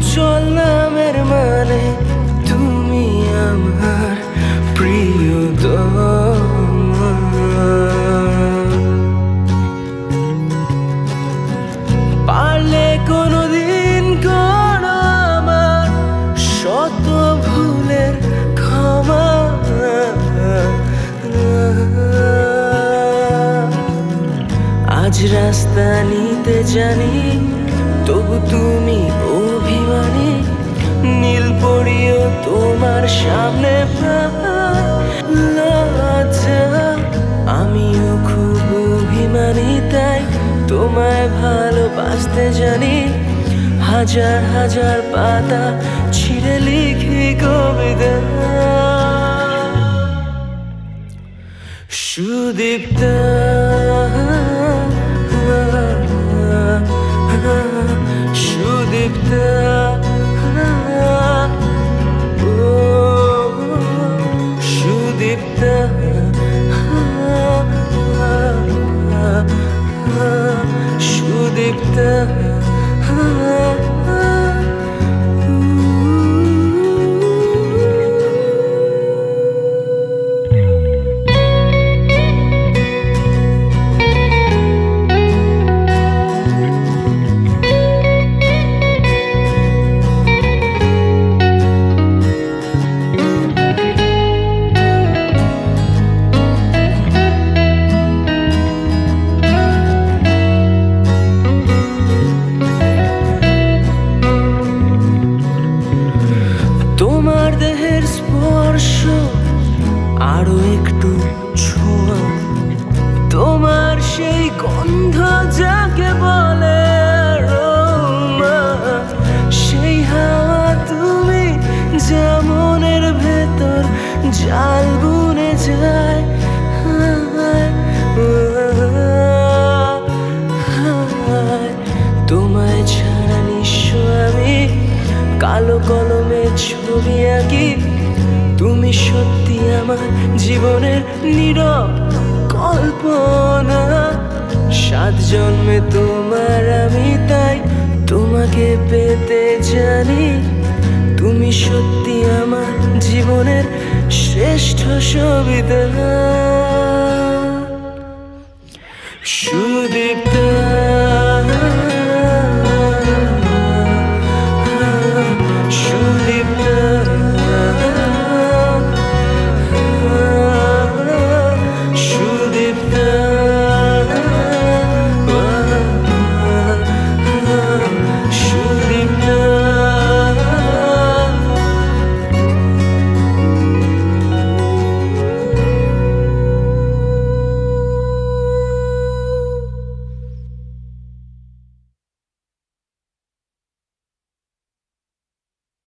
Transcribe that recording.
চললামের মানে তুমি আমার প্রিয়তমা। পারলে কোনোদিন করো আমার শত ভুলের ক্ষমা। আজ রাস্তা নিতে জানি তবু তুমি অভিমানী। নীল পড়িও তোমার সামনে লজ্জা। আমিও খুব অভিমানী তাই তোমায় ভালোবাসতে জানি। হাজার হাজার পাতা ছিঁড়ে লিখি কবিতা। সুদীপ্ত সুদীপ্ত সুদীপ্ত সুদীপ্ত। তোমার দেহের স্পর্শ আরো একটু ছোঁয়া। তোমার সেই গন্ধ যাকে বলে আরোমা। সেই হাওয়া তুমি যা মনের ভেতর জাল বুনে যায়। তোমায় ছাড়া নিঃস্ব আমি কালো কলমে ছবি আঁকি। তুমি সত্যি আমার জীবনের নীরব কল্পনা। 7 জন্মে তোমার আমি তাই তোমাকে পেতে জানি। তুমি সত্যি আমার জীবনের শ্রেষ্ঠ সবিতা।